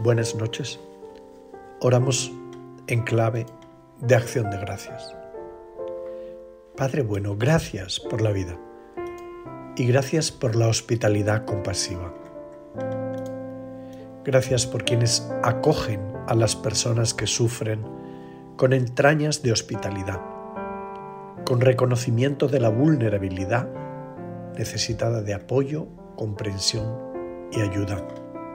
Buenas noches. Oramos en clave de acción de gracias. Padre bueno, gracias por la vida y gracias por la hospitalidad compasiva. Gracias por quienes acogen a las personas que sufren con entrañas de hospitalidad, con reconocimiento de la vulnerabilidad necesitada de apoyo, comprensión y ayuda.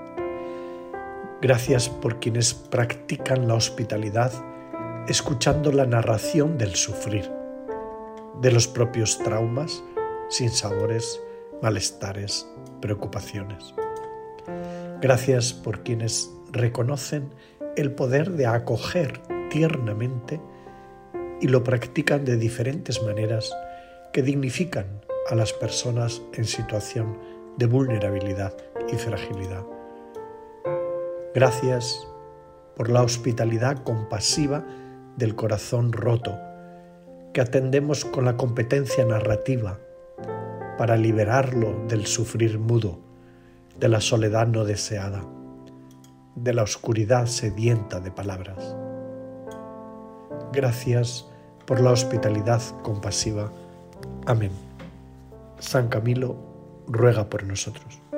Gracias por quienes practican la hospitalidad escuchando la narración del sufrir, de los propios traumas, sinsabores, malestares, preocupaciones. Gracias por quienes reconocen el poder de acoger tiernamente y lo practican de diferentes maneras que dignifican a las personas en situación de vulnerabilidad y fragilidad. Gracias por la hospitalidad compasiva del corazón roto, que atendemos con la competencia narrativa para liberarlo del sufrir mudo, de la soledad no deseada, de la oscuridad sedienta de palabras. Gracias por la hospitalidad compasiva. Amén. San Camilo ruega por nosotros.